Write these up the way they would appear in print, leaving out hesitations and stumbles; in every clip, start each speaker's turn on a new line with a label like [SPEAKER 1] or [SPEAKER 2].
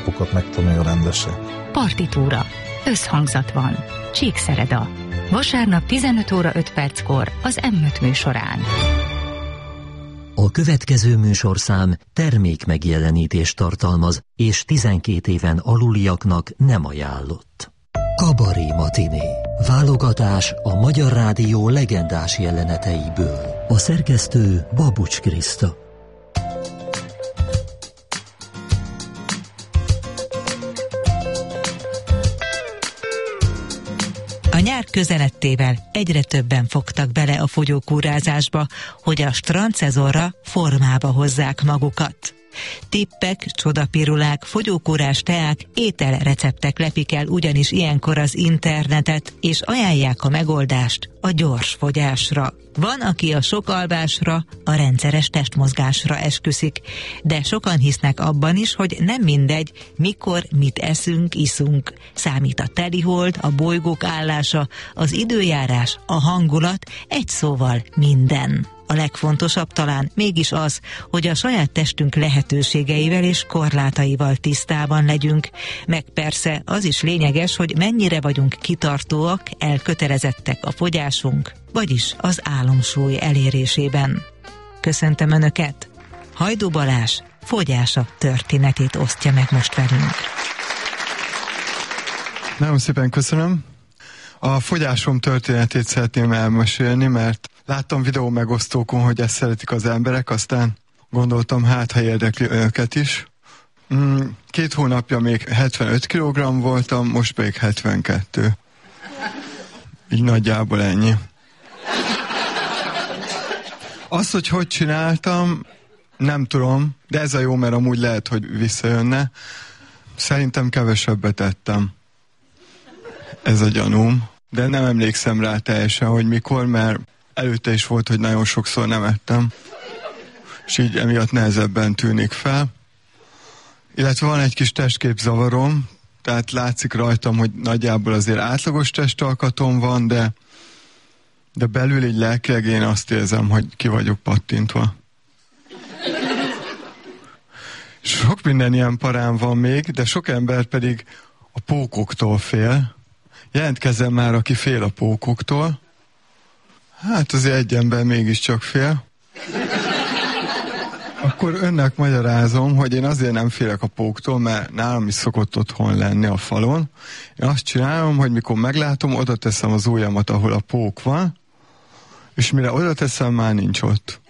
[SPEAKER 1] alapokat megtanulja rendesen.
[SPEAKER 2] Partitúra. Összhangzat van. Csíkszereda. Vasárnap 15 óra 5 perckor az M5 műsorán.
[SPEAKER 3] A következő műsorszám termékmegjelenítést tartalmaz, és 12 éven aluliaknak nem ajánlott. Kabaré matiné. Válogatás a Magyar Rádió legendás jeleneteiből. A szerkesztő Babucs Kriszta.
[SPEAKER 4] A nyár közelettével egyre többen fogtak bele a fogyókúrázásba, hogy a strandszezonra formába hozzák magukat. Tippek, csodapirulák, fogyókúrás teák, ételreceptek lepik el ugyanis ilyenkor az internetet, és ajánlják a megoldást a gyors fogyásra. Van, aki a sok alvásra, a rendszeres testmozgásra esküszik, de sokan hisznek abban is, hogy nem mindegy, mikor mit eszünk, iszunk. Számít a telihold, a bolygók állása, az időjárás, a hangulat, egy szóval minden. A legfontosabb talán mégis az, hogy a saját testünk lehetőségeivel és korlátaival tisztában legyünk, meg persze az is lényeges, hogy mennyire vagyunk kitartóak, elkötelezettek a fogyásunk, vagyis az álomsúly elérésében. Köszöntöm Önöket! Hajdú Balázs fogyása történetét osztja meg most velünk.
[SPEAKER 5] Nagyon szépen köszönöm. A fogyásom történetét szeretném elmesélni, mert láttam videó megosztókon, hogy ezt szeretik az emberek, aztán gondoltam, ha érdekli önöket is. 2 hónapja még 75 kg voltam, most pedig 72. Így nagyjából ennyi. Azt, hogy csináltam, nem tudom, de ez a jó, mert amúgy lehet, hogy visszajönne. Szerintem kevesebbet ettem. Ez a gyanúm. De nem emlékszem rá teljesen, hogy mikor, mert előtte is volt, hogy nagyon sokszor nem ettem. És így emiatt nehezebben tűnik fel. Illetve van egy kis testképzavarom, tehát látszik rajtam, hogy nagyjából azért átlagos testalkatom van, de belül így lelkileg én azt érzem, hogy ki vagyok pattintva. Sok minden ilyen parám van még, de sok ember pedig a pókoktól fél. Jelentkezzen már, aki fél a pókoktól. Hát azért egy ember mégiscsak fél. Akkor önnek magyarázom, hogy én azért nem félek a póktól, mert nálam is szokott otthon lenni a falon. Én azt csinálom, hogy mikor meglátom, oda teszem az ujjamat, ahol a pók van, és mire oda teszem, már nincs ott.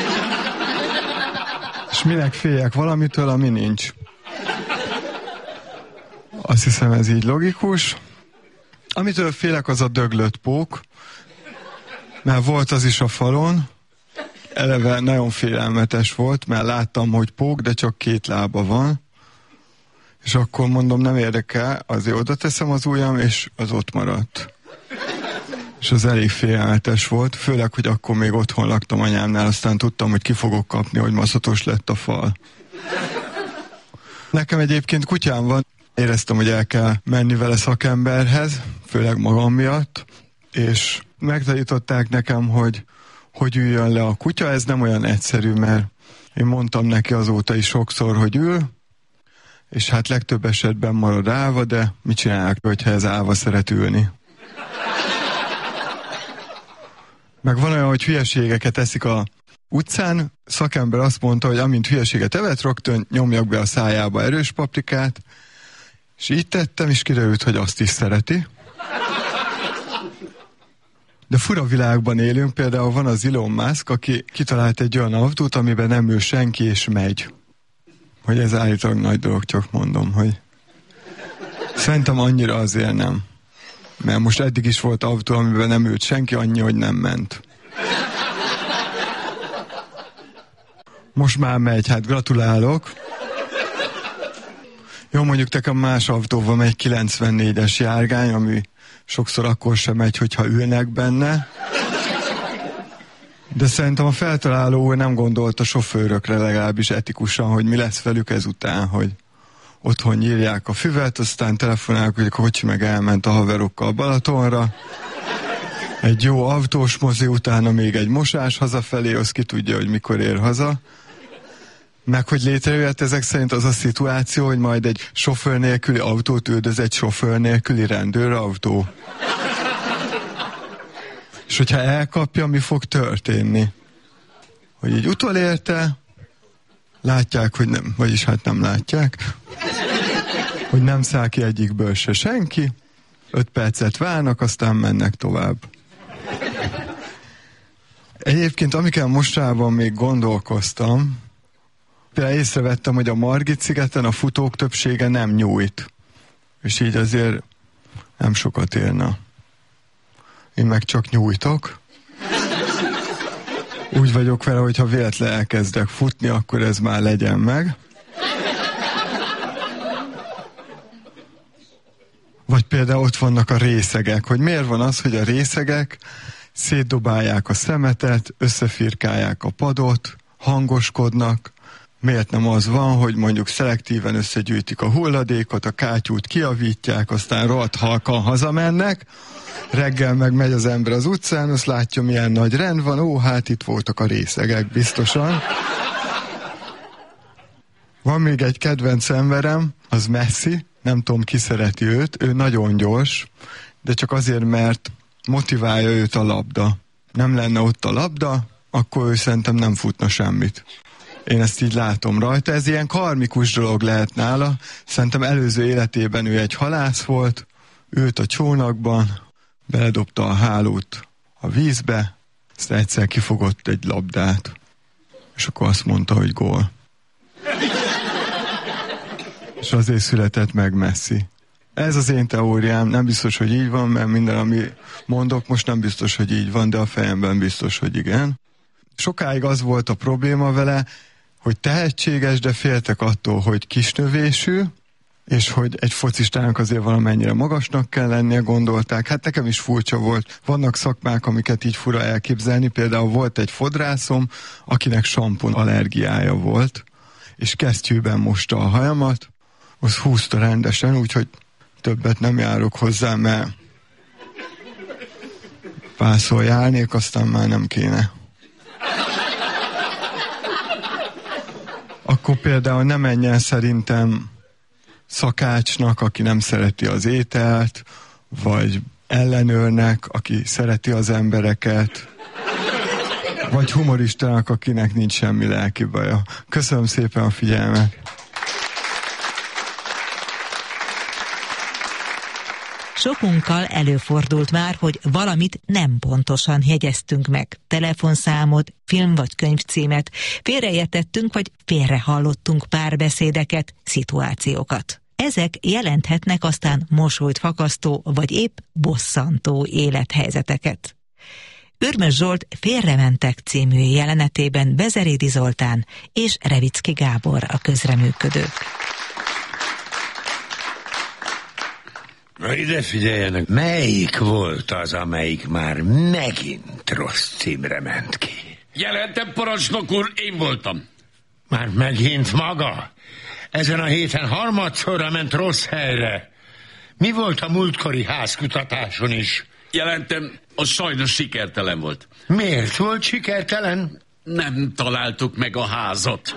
[SPEAKER 5] És minek féljek valamitől, ami nincs. Azt hiszem, ez így logikus. Amitől félek, az a döglött pók, mert volt az is a falon, eleve nagyon félelmetes volt, mert láttam, hogy pók, de csak 2 lába van, és akkor mondom, nem érdekel, azért oda teszem az ujjam, és az ott maradt. És az elég félelmetes volt, főleg, hogy akkor még otthon laktam anyámnál, aztán tudtam, hogy ki fogok kapni, hogy maszatos lett a fal. Nekem egyébként kutyám van, éreztem, hogy el kell menni vele szakemberhez, főleg magam miatt, és megtanították nekem, hogy üljön le a kutya. Ez nem olyan egyszerű, mert én mondtam neki azóta is sokszor, hogy ül, és hát legtöbb esetben marad állva, de mit csinálják, hogyha ez állva szeret ülni? Meg van olyan, hogy hülyeségeket eszik a utcán, szakember azt mondta, hogy amint hülyeséget evett, rögtön nyomjak be a szájába erős paprikát, és így tettem, és kiderült, hogy azt is szereti. De fura világban élünk, például van az Elon Musk, aki kitalált egy olyan autót, amiben nem ül senki, és megy. Hogy ez állítólag nagy dolog, csak mondom, hogy szerintem annyira azért nem. Mert most eddig is volt autó, amiben nem ült senki, annyi, hogy nem ment. Most már megy, hát gratulálok. Jó, mondjuk nekem más autóval megy 94-es járgány, ami sokszor akkor sem megy, hogyha ülnek benne. De szerintem a feltaláló nem gondolt a sofőrökre legalábbis etikusan, hogy mi lesz velük ezután, hogy otthon nyírják a füvet, aztán telefonálják, hogy a kocsi meg elment a haverokkal Balatonra. Egy jó autós mozi, utána még egy mosás hazafelé, az ki tudja, hogy mikor ér haza. Meg hogy létrejött ezek szerint az a szituáció, hogy majd egy sofőr nélküli autót üldöz egy sofőr nélküli rendőrautó. És hogyha elkapja, mi fog történni? Hogy így utolérte, látják, hogy nem, vagyis hát nem látják, hogy nem száll ki egyikből se senki, 5 percet várnak, aztán mennek tovább. Egyébként, amikkel mostanában még gondolkoztam, például észrevettem, hogy a Margit-szigeten a futók többsége nem nyújt. És így azért nem sokat érne. Én meg csak nyújtok. Úgy vagyok vele, hogy ha véletlenül elkezdek futni, akkor ez már legyen meg. Vagy például ott vannak a részegek, hogy miért van az, hogy a részegek szétdobálják a szemetet, összefirkálják a padot, hangoskodnak. Miért nem az van, hogy mondjuk szelektíven összegyűjtik a hulladékot, a kátyút kijavítják, aztán rohadt halkan hazamennek, reggel meg megy az ember az utcán, azt látja, milyen nagy rend van, hát itt voltak a részegek biztosan. Van még egy kedvenc emberem, az Messi, nem tudom, ki szereti őt, ő nagyon gyors, de csak azért, mert motiválja őt a labda. Nem lenne ott a labda, akkor ő szerintem nem futna semmit. Én ezt így látom rajta, ez ilyen karmikus dolog lehet nála. Szerintem előző életében ő egy halász volt, ült a csónakban, beledobta a hálót a vízbe, aztán egyszer kifogott egy labdát, és akkor azt mondta, hogy gól. És azért született meg Messi. Ez az én teóriám, nem biztos, hogy így van, mert minden, ami mondok, most nem biztos, hogy így van, de a fejemben biztos, hogy igen. Sokáig az volt a probléma vele, hogy tehetséges, de féltek attól, hogy kisnövésű, és hogy egy focistának azért valamennyire magasnak kell lennie, gondolták. Hát nekem is furcsa volt. Vannak szakmák, amiket így fura elképzelni. Például volt egy fodrászom, akinek sampon allergiája volt, és kesztyűben mosta a hajamat, az húzta rendesen, úgyhogy többet nem járok hozzá, mert párszor járnék, aztán már nem kéne. Akkor például ne menjen szerintem szakácsnak, aki nem szereti az ételt, vagy ellenőrnek, aki szereti az embereket, vagy humoristának, akinek nincs semmi lelki baja. Köszönöm szépen a figyelmet!
[SPEAKER 4] Sokunkkal előfordult már, hogy valamit nem pontosan jegyeztünk meg. Telefonszámot, film vagy könyvcímet, félreértettünk vagy félrehallottunk párbeszédeket, szituációkat. Ezek jelenthetnek aztán mosolyt fakasztó vagy épp bosszantó élethelyzeteket. Ürmös Zsolt Félrementek című jelenetében Bezerédi Zoltán és Revicki Gábor a közreműködők.
[SPEAKER 1] Na ide figyeljenek, melyik volt az, amelyik már megint rossz címre ment ki?
[SPEAKER 6] Jelentem, parancsnok úr, én voltam.
[SPEAKER 1] Már megint maga? Ezen a héten harmadszorra ment rossz helyre. Mi volt a múltkori házkutatáson is?
[SPEAKER 6] Jelentem, az sajnos sikertelen volt.
[SPEAKER 1] Miért volt sikertelen?
[SPEAKER 6] Nem találtuk meg a házat.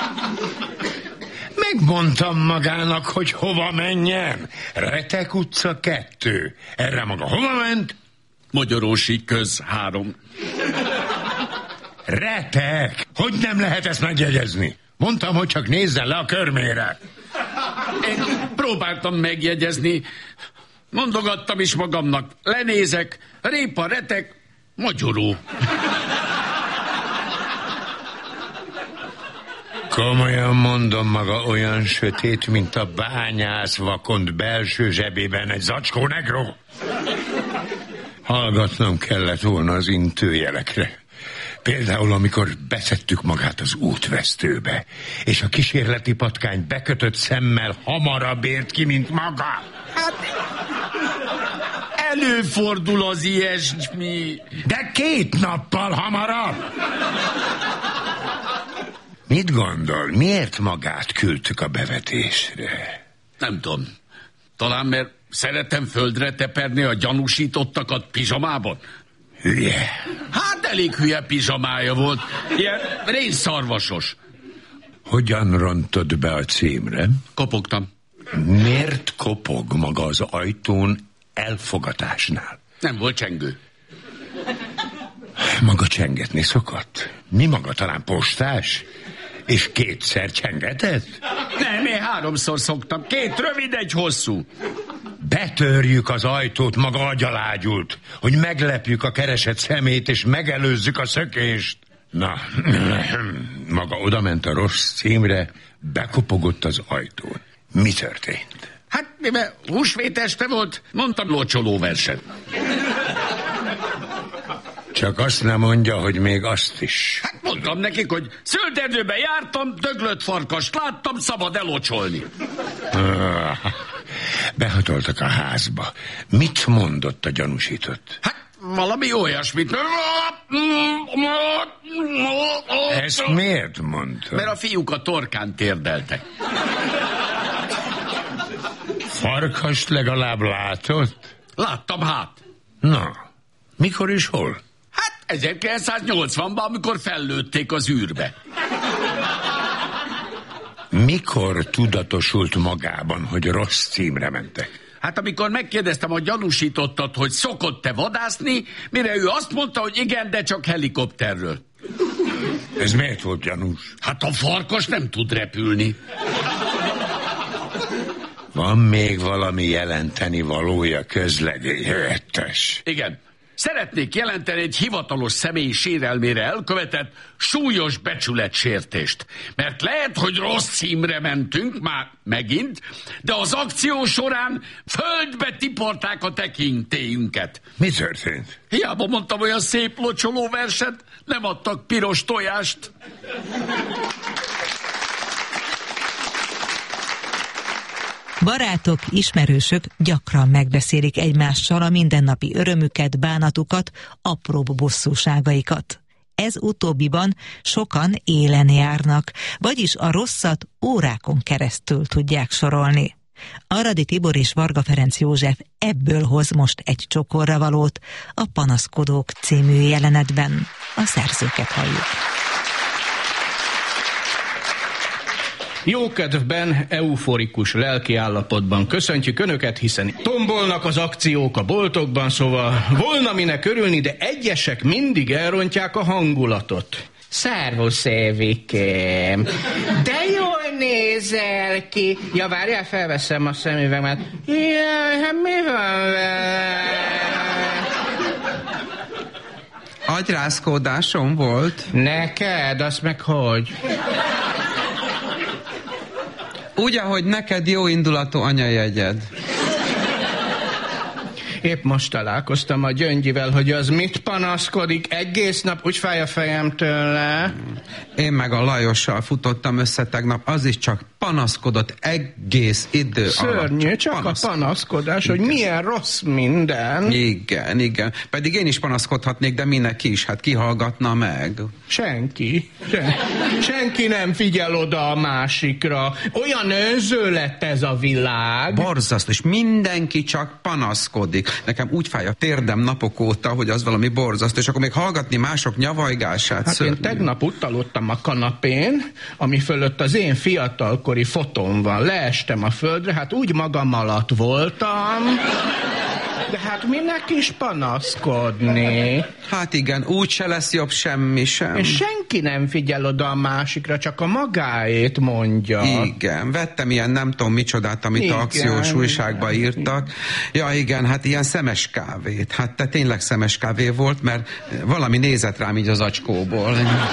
[SPEAKER 1] Megmondtam magának, hogy hova menjen. Retek utca 2. Erre maga hova ment?
[SPEAKER 6] Magyarósi köz 3.
[SPEAKER 1] Retek! Hogy nem lehet ezt megjegyezni? Mondtam, hogy csak nézzen le a körmére.
[SPEAKER 6] Én próbáltam megjegyezni, mondogattam is magamnak. Lenézek, répa, retek, magyaró.
[SPEAKER 1] Komolyan mondom, maga olyan sötét, mint a bányász vakond belső zsebében egy zacskó negró. Hallgatnom kellett volna az intőjelekre. Például, amikor beszettük magát az útvesztőbe, és a kísérleti patkány bekötött szemmel hamarabb ért ki, mint maga.
[SPEAKER 6] Hát, előfordul az ilyesmi.
[SPEAKER 1] De 2 nappal hamarabb! Mit gondol, miért magát küldtük a bevetésre?
[SPEAKER 6] Nem tudom. Talán mert szeretem földre teperni a gyanúsítottakat pizsamában.
[SPEAKER 1] Hülye.
[SPEAKER 6] Hát elég hülye pizsamája volt. Ilyen rénszarvasos.
[SPEAKER 1] Hogyan rontod be a címre?
[SPEAKER 6] Kopogtam.
[SPEAKER 1] Miért kopog maga az ajtón elfogatásnál?
[SPEAKER 6] Nem volt csengő.
[SPEAKER 1] Maga csengetni szokott? Mi maga, talán postás? És kétszer csengetett?
[SPEAKER 6] Nem, én 3-szor szoktam. 2 rövid, 1 hosszú.
[SPEAKER 1] Betörjük az ajtót, maga agyalágyult, hogy meglepjük a keresett szemét, és megelőzzük a szökést. Na, maga odament a rossz címre, bekopogott az ajtón. Mi történt?
[SPEAKER 6] Hát, mivel húsvét este volt, mondtam locsolóverset.
[SPEAKER 1] Csak azt nem mondja, hogy még azt is.
[SPEAKER 6] Hát mondtam nekik, hogy Szölderdőben jártam, döglött farkast láttam, szabad elocsolni.
[SPEAKER 1] Behatoltak a házba. Mit mondott a gyanúsított?
[SPEAKER 6] Hát valami olyasmit.
[SPEAKER 1] Ezt miért mondta?
[SPEAKER 6] Mert a fiúk a torkán térdeltek.
[SPEAKER 1] Farkast legalább látott?
[SPEAKER 6] Láttam hát.
[SPEAKER 1] Na, mikor és hol?
[SPEAKER 6] Hát 1980-ban, amikor fellőtték az űrbe.
[SPEAKER 1] Mikor tudatosult magában, hogy rossz címre mentek?
[SPEAKER 6] Hát amikor megkérdeztem a gyanúsítottat, hogy szokott-e vadászni, mire ő azt mondta, hogy igen, de csak helikopterről.
[SPEAKER 1] Ez miért volt gyanús?
[SPEAKER 6] Hát a farkas nem tud repülni.
[SPEAKER 1] Van még valami jelenteni valója közlegélyes?
[SPEAKER 6] Igen. Szeretnék jelenteni egy hivatalos személy sérelmére elkövetett súlyos becsületsértést. Mert lehet, hogy rossz címre mentünk, már megint, de az akció során földbe tiporták a tekintélyünket.
[SPEAKER 1] Mi történt?
[SPEAKER 6] Hiába mondtam olyan szép locsoló verset, nem adtak piros tojást.
[SPEAKER 4] Barátok, ismerősök gyakran megbeszélik egymással a mindennapi örömüket, bánatukat, apróbb bosszúságaikat. Ez utóbbiban sokan élen járnak, vagyis a rosszat órákon keresztül tudják sorolni. Aradi Tibor és Varga Ferenc József ebből hoz most egy csokorra valót a Panaszkodók című jelenetben. A szerzőket halljuk.
[SPEAKER 7] Jókedvben, euforikus lelkiállapotban köszöntjük Önöket, hiszen tombolnak az akciók a boltokban, szóval volna minek örülni, de egyesek mindig elrontják a hangulatot. Szervusz, Évikém! De jól nézel ki! Ja, várjál, felveszem a szemüveget. Jaj, hát mi van vele?
[SPEAKER 8] Agyrázkódásom volt.
[SPEAKER 7] Neked? Azt meg hogy?
[SPEAKER 8] Úgy, ahogy neked jó indulatú anyajegyed.
[SPEAKER 7] Épp most találkoztam a Gyöngyivel, hogy az mit panaszkodik. Egész nap úgy fáj a fejem tőle.
[SPEAKER 8] Én meg a Lajossal futottam össze tegnap, az is csak panaszkodott egész idő alatt.
[SPEAKER 7] Szörnyű, csak a panaszkodás,
[SPEAKER 8] igen.
[SPEAKER 7] Hogy milyen rossz minden.
[SPEAKER 8] Igen, igen. Pedig én is panaszkodhatnék, de mindenki is, hát ki hallgatna meg?
[SPEAKER 7] Senki. Senki nem figyel oda a másikra. Olyan önző lett ez a világ.
[SPEAKER 8] Borzasztó, és mindenki csak panaszkodik. Nekem úgy fáj a térdem napok óta, hogy az valami borzasztó, és akkor még hallgatni mások nyavajgását.
[SPEAKER 7] Hát én tegnap utalottam a kanapén, ami fölött az én fiatalkori fotóm van. Leestem a földre, hát úgy magam alatt voltam, de hát minek is panaszkodni?
[SPEAKER 8] Hát igen, úgy se lesz jobb semmi sem.
[SPEAKER 7] És senki nem figyel oda a másikra, csak a magáét mondja.
[SPEAKER 8] Igen, vettem ilyen nem tudom micsodát, amit igen, akciós újságba írtak. Ja igen, hát ilyen szemes kávét. Hát te tényleg szemes kávé volt, mert valami nézett rám így az acskóból.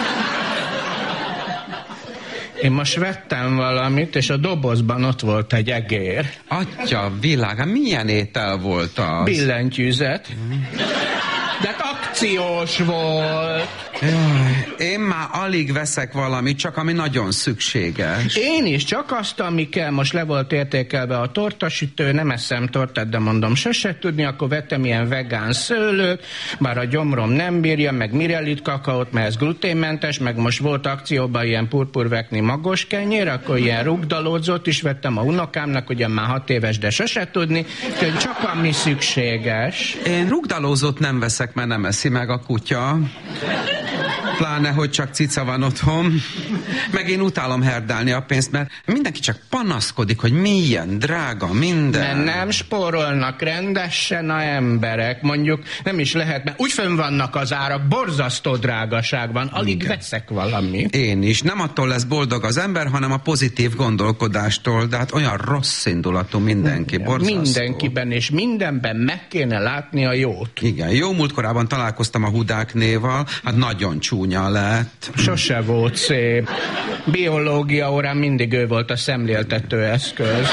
[SPEAKER 7] Én most vettem valamit, és a dobozban ott volt egy egér.
[SPEAKER 8] Atya világ, hát milyen étel volt az?
[SPEAKER 7] Billentyűzet. De akciós volt.
[SPEAKER 8] Jaj, én már alig veszek valamit, csak ami nagyon szükséges.
[SPEAKER 7] Én is, csak azt, ami kell. Most le volt értékelve a tortasütő, nem eszem tortát, de mondom, se tudni, akkor vettem ilyen vegán szőlőt, bár a gyomrom nem bírja, meg Mirelit kakaót, mert ez gluténmentes, meg most volt akcióban ilyen purpurvekni magos kenyér, akkor ilyen rugdalódzót is vettem a unokámnak, ugye már 6 éves, de se tudni, hogy csak ami szükséges.
[SPEAKER 8] Én rugdalózót nem veszek, mert nem eszi meg a kutya. Pláne, hogy csak cica van otthon. Meg én utálom herdálni a pénzt, mert mindenki csak panaszkodik, hogy milyen drága minden.
[SPEAKER 7] Nem spórolnak rendesen a emberek, mondjuk nem is lehet, mert úgy fönn vannak az árak, borzasztó drágaság van, alig veszek valamit.
[SPEAKER 8] Én is. Nem attól lesz boldog az ember, hanem a pozitív gondolkodástól, de hát olyan rossz indulatú mindenki, borzasztó.
[SPEAKER 7] Mindenkiben és mindenben meg kéne látni a jót.
[SPEAKER 8] Igen, jó múltkorában találkoztam a Hudáknéval, hát nagyon csúnya lett.
[SPEAKER 7] Sose volt szép. Biológia órán mindig ő volt a szemléltető eszköz.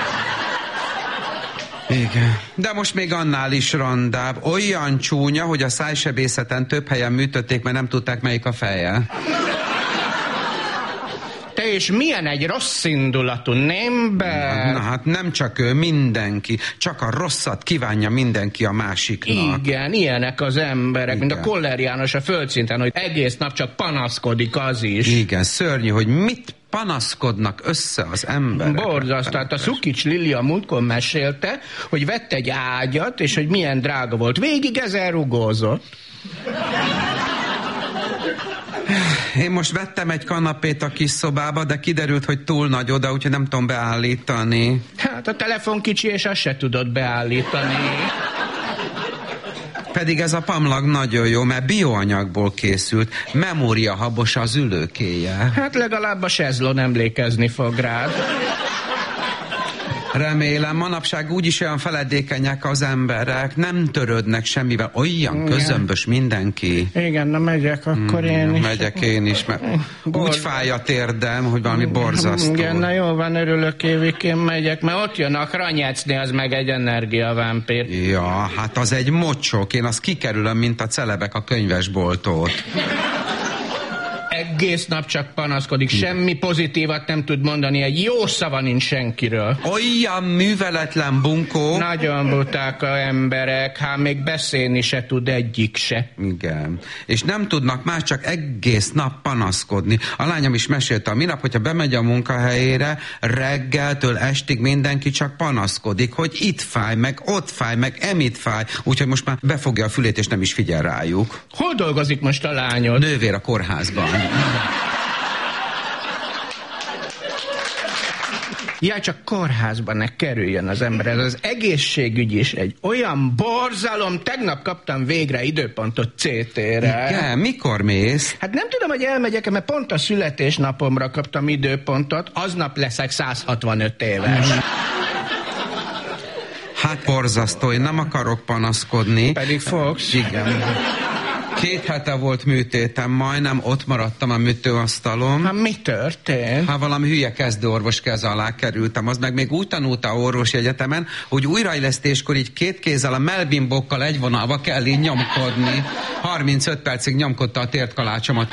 [SPEAKER 8] Igen. De most még annál is rondább. Olyan csúnya, hogy a szájsebészeten több helyen műtötték, mert nem tudták, melyik a feje.
[SPEAKER 7] Te és milyen egy rossz indulatú nember.
[SPEAKER 8] Na hát nem csak ő, mindenki. Csak a rosszat kívánja mindenki a másiknak.
[SPEAKER 7] Igen, ilyenek az emberek, igen. Mint a Koller János a Földszinten, hogy egész nap csak panaszkodik az is.
[SPEAKER 8] Igen, szörnyű, hogy mit panaszkodnak össze az emberek.
[SPEAKER 7] Borzasztó. Hát a Szukics Lili a múltkor mesélte, hogy vett egy ágyat, és hogy milyen drága volt. Végig 1000 rugózott.
[SPEAKER 8] Én most vettem egy kanapét a kis szobába, de kiderült, hogy túl nagy oda, úgyhogy nem tudom beállítani.
[SPEAKER 7] Hát a telefon kicsi, és azt se tudod beállítani.
[SPEAKER 8] Pedig ez a pamlag nagyon jó, mert bioanyagból készült. Memóriahabos az ülőkéje.
[SPEAKER 7] Hát legalább a sezlon emlékezni fog rád.
[SPEAKER 8] Remélem, manapság úgyis olyan feledékenyek az emberek, nem törődnek semmivel, olyan közömbös mindenki.
[SPEAKER 7] Igen, na megyek akkor én is.
[SPEAKER 8] Megyek én is, mert úgy fáj a térdem, hogy valami borzasztó.
[SPEAKER 7] Igen, na jó van, örülök, Évikén megyek, mert ott jön a Kranyecni, az meg egy energiavámpír.
[SPEAKER 8] Ja, hát az egy mocsok, én azt kikerülöm, mint a celebek a könyvesboltot.
[SPEAKER 7] Egész nap csak panaszkodik, semmi pozitívat nem tud mondani, egy jó szava nincs senkiről.
[SPEAKER 8] Olyan műveletlen bunkó.
[SPEAKER 7] Nagyon buták a emberek, hát még beszélni se tud egyik se.
[SPEAKER 8] Igen, és nem tudnak más, csak egész nap panaszkodni. A lányom is mesélte a minap, hogyha bemegy a munkahelyére, reggeltől estig mindenki csak panaszkodik, hogy itt fáj, meg ott fáj, meg emitt fáj, úgyhogy most már befogja a fülét, és nem is figyel rájuk.
[SPEAKER 7] Hol dolgozik most a lányod?
[SPEAKER 8] Nővér a kórházban.
[SPEAKER 7] Ja, csak kórházban ne kerüljön az ember. Ez az egészségügy is egy olyan borzalom. Tegnap kaptam végre időpontot CT-re.
[SPEAKER 8] Igen, mikor mész?
[SPEAKER 7] Hát nem tudom, hogy elmegyek, mert pont a születésnapomra kaptam időpontot. Aznap leszek 165 éves.
[SPEAKER 8] Hát borzasztó, én nem akarok panaszkodni.
[SPEAKER 7] Pedig fogsz.
[SPEAKER 8] Igen. 2 hete volt műtétem, majdnem ott maradtam a műtőasztalon.
[SPEAKER 7] Hát mi történt?
[SPEAKER 8] Hát valami hülye kezdőorvos kez alá kerültem, az meg még úgy tanulta a orvosi egyetemen, hogy újraélesztéskor így 2 kézzel a melbimbokkal egy vonalba kell így nyomkodni. 35 percig nyomkodta a tértkalácsomat.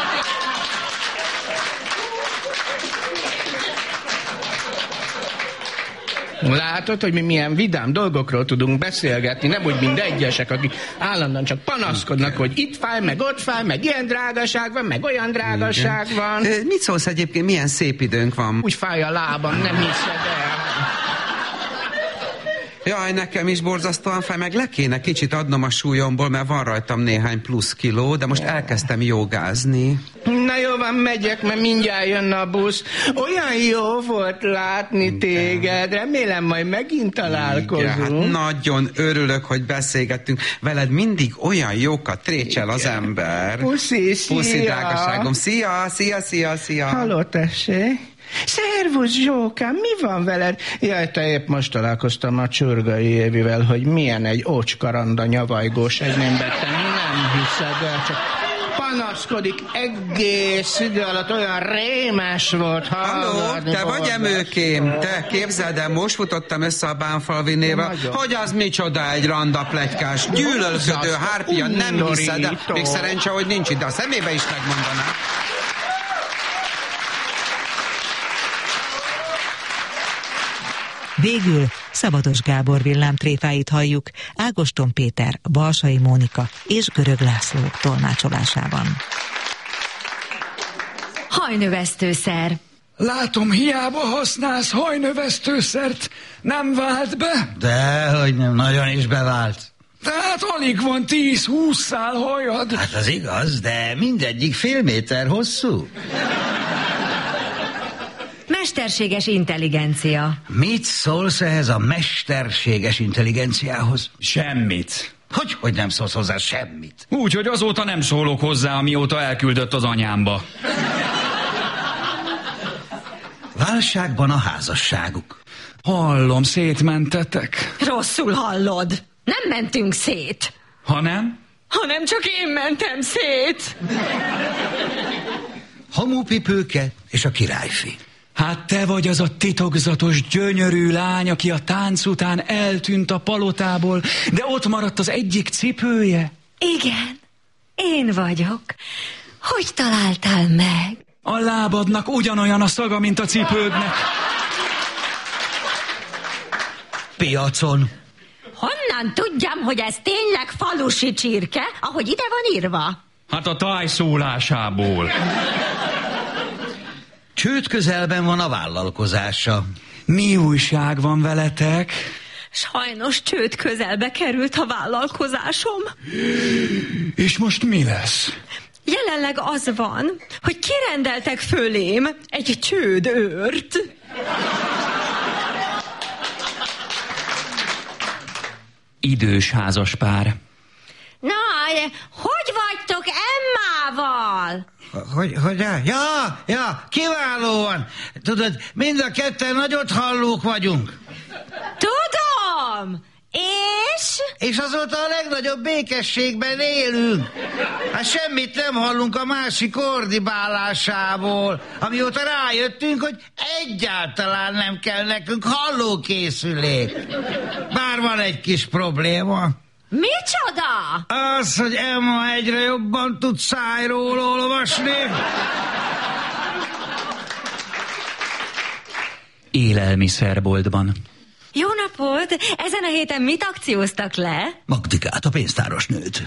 [SPEAKER 7] Látod, hogy mi milyen vidám dolgokról tudunk beszélgetni, nem úgy, mint egyesek, akik állandóan csak panaszkodnak, hogy itt fáj, meg ott fáj, meg ilyen drágaság van, meg olyan drágaság van.
[SPEAKER 8] Mit szólsz egyébként, milyen szép időnk van?
[SPEAKER 7] Úgy fáj a lábam, nem hiszed el.
[SPEAKER 8] Jaj, nekem is borzasztóan fáj, meg le kéne kicsit adnom a súlyomból, mert van rajtam néhány plusz kiló, de most elkezdtem jogázni.
[SPEAKER 7] Na jó van, megyek, mert mindjárt jön a busz. Olyan jó volt látni téged, remélem majd megint találkozunk.
[SPEAKER 8] Igen, hát nagyon örülök, hogy beszélgettünk. Veled mindig olyan jókat trécsel az ember.
[SPEAKER 7] Puszi, szia!
[SPEAKER 8] Puszi, drágaságom. Szia, szia, szia, szia.
[SPEAKER 7] Halló, tessék. Szervusz, Zsókám, mi van veled? Jaj, te épp most találkoztam a Csurgai Évivel, hogy milyen egy ócskaranda nyavajgós egy ember. Te nem hiszed el, csak panaszkodik egész idő alatt, olyan rémes volt.
[SPEAKER 8] Halló, te vagy emőkém? Te képzeld el, most futottam össze a Bánfalvinével, hogy az micsoda egy randa pletykás, gyűlölködő hárpia, nem hiszed el. Még szerencse, hogy nincs ide, a szemébe is megmondaná.
[SPEAKER 4] Végül Szabados Gábor villámtréfáit halljuk Ágoston Péter, Balsai Mónika és Görög László tolmácsolásában.
[SPEAKER 2] Hajnövesztőszer.
[SPEAKER 9] Látom, hiába használsz hajnövesztőszert, nem vált be?
[SPEAKER 10] Dehogy nem, nagyon is bevált.
[SPEAKER 9] Tehát alig van 10-20 szál hajad.
[SPEAKER 10] Hát az igaz, de mindegyik fél méter hosszú.
[SPEAKER 11] Mesterséges intelligencia.
[SPEAKER 10] Mit szólsz ehhez a mesterséges intelligenciához?
[SPEAKER 9] Semmit.
[SPEAKER 10] Hogy nem szólsz hozzá semmit?
[SPEAKER 9] Úgy, hogy azóta nem szólok hozzá, amióta elküldött az anyámba.
[SPEAKER 10] Válságban a házasságuk.
[SPEAKER 9] Hallom, szétmentetek.
[SPEAKER 11] Rosszul hallod. Nem mentünk szét.
[SPEAKER 9] Hanem
[SPEAKER 11] Hanem csak én mentem szét.
[SPEAKER 10] Hamupipőke és a királyfi.
[SPEAKER 9] Hát te vagy az a titokzatos, gyönyörű lány, aki a tánc után eltűnt a palotából, de ott maradt az egyik cipője?
[SPEAKER 11] Igen, én vagyok. Hogy találtál meg?
[SPEAKER 9] A lábadnak ugyanolyan a szaga, mint a cipődnek.
[SPEAKER 10] Piacon.
[SPEAKER 11] Honnan tudjam, hogy ez tényleg falusi csirke, ahogy ide van írva?
[SPEAKER 9] Hát a tájszólásából.
[SPEAKER 10] Csőd közelben van a vállalkozása.
[SPEAKER 9] Mi újság van veletek?
[SPEAKER 11] Sajnos csőd közelbe került a vállalkozásom.
[SPEAKER 9] És most mi lesz?
[SPEAKER 11] Jelenleg az van, hogy kirendeltek fölém egy csődőrt.
[SPEAKER 9] Idős házaspár.
[SPEAKER 11] Na, hogy vagytok Emmával?
[SPEAKER 10] Ja, kiválóan. Tudod, mind a ketten nagyot hallók vagyunk.
[SPEAKER 11] Tudom! És
[SPEAKER 10] azóta a legnagyobb békességben élünk. Hát semmit nem hallunk a másik ordibálásából, amióta rájöttünk, hogy egyáltalán nem kell nekünk hallókészülék. Bár van egy kis probléma.
[SPEAKER 11] Micsoda?
[SPEAKER 10] Az, hogy Emma egyre jobban tud szájról olvasni.
[SPEAKER 9] Élelmiszerboltban.
[SPEAKER 11] Jó napot! Ezen a héten mit akcióztak le?
[SPEAKER 10] Magdikát, a pénztáros nőt.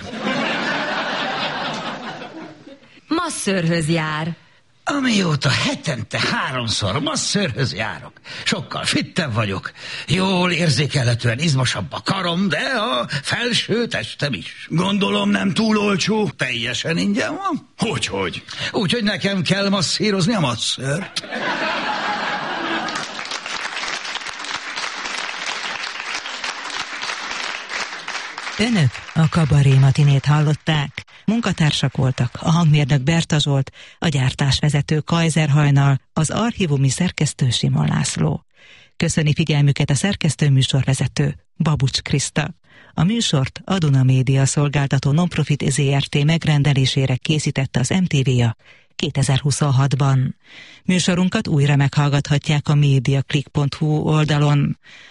[SPEAKER 11] Masszörhöz jár.
[SPEAKER 10] Amióta hetente 3-szor masszörhöz járok, sokkal fittebb vagyok. Jól érzékelhetően izmosabb a karom, de a felső testem is.
[SPEAKER 9] Gondolom nem túl olcsó.
[SPEAKER 10] Teljesen ingyen van.
[SPEAKER 9] Hogy?
[SPEAKER 10] Úgyhogy nekem kell masszírozni a masszört.
[SPEAKER 4] Önök a Kabaré matinét hallották. Munkatársak voltak a hangmérnök Berta Zsolt, a gyártásvezető Kajzer Hajnal, az archívumi szerkesztő Simon László. Köszöni figyelmüket a szerkesztő műsorvezető Babucs Kriszta. A műsort a Duna Média szolgáltató Nonprofit Zrt. Megrendelésére készítette az MTV-ja 2026-ban. Műsorunkat újra meghallgathatják a mediaclick.hu oldalon.